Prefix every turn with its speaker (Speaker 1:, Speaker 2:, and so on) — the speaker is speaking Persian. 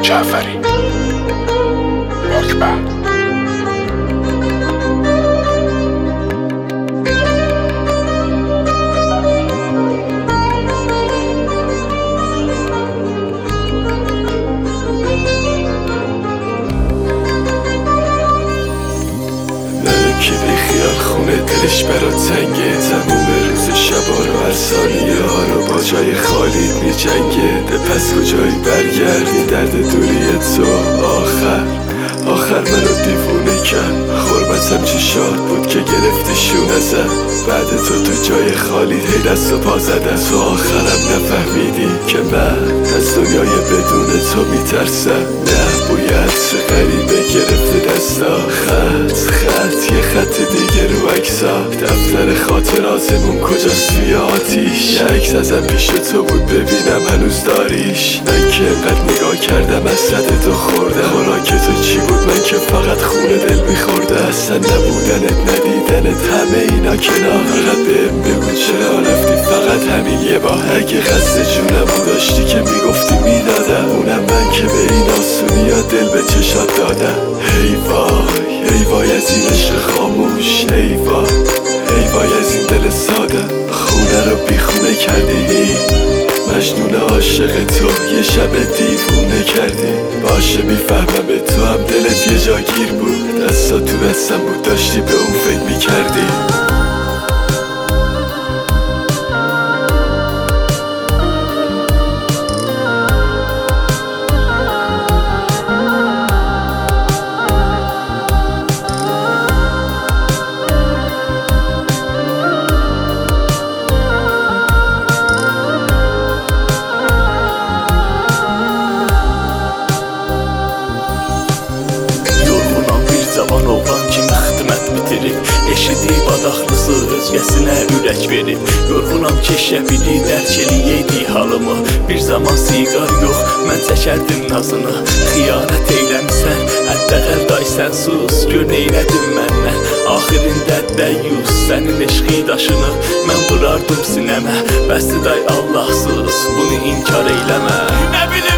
Speaker 1: جعفری اکبر.
Speaker 2: کی بیخیال خونه دلش برا تنگه، تموم روز شبا رو هر ثانیه ها رو با جای خالی میجنگه. ده پس کجایی برگردی درد دوری تو، آخر منو دیوونه کرد. غربتم چی شاد بود که گرفتی شونه زد، بعد تو جای خالی هی دست و پا زدم. تو آخرم نفهمیدی که من از دنیای بدون تو میترسم. نه بوی عطر غریبه گرفته دستا، خط یه خط دیگه رو عکسا. دفتر خاطراتمون کجاست توی آتیش؟ یه عکس ازم پیش تو بود ببینم هنوز داریش. من که انقدر نگاه کردم حسرت تو خوردم، خوراک تو چی بود من که فقط خونه دل میخورده. اصلا نبودنت ندیدنت همه اینا کنار، فقط بهم بگو چرا رفتی فقط همین یه بار. اگه قصد جونمو داشتی که میگفتی میدادم، اونم من که به این آسونی یا دل به چشات دادم. ای وای از این عشق خاموش، ای وای از این دل ساده. خونه رو بی خونه کردی، مجنون عاشق تو یه شب دیوونه کردی. باشه میفهمم به تو هم دلت یه جاگیر بود، دستا تو دستم بود داشتی به اون فکر میکردی.
Speaker 3: Eşidib adaxlısı özgəsinə ürək verib. Yorğunam ki şəbili dərk eləyəydi halımı. Bir zaman siqar yox, mən çəkərdim nazını. Xiyanət eyləmsən, hətta qəldaysən sus. Gör neylədin məndən, axirində dəyyus. Sənin eşqi daşını mən vurardım sinəmə. Bəsdir day Allahsız, bunu inkar eyləmə. Nə bilim